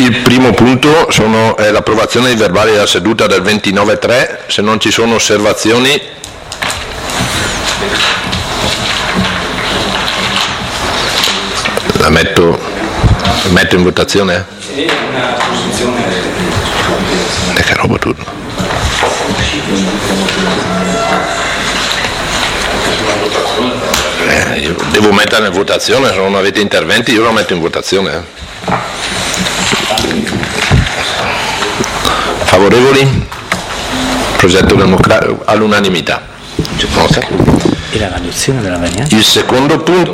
Il primo punto è l'approvazione dei verbali della seduta del 29/3, se non ci sono osservazioni la metto in votazione. Una posizione Che roba tutto. Io devo mettere in votazione, se non avete interventi io lo metto in votazione. Favorevoli? Progetto democratico all'unanimità. E la riduzione della varianza? Il secondo punto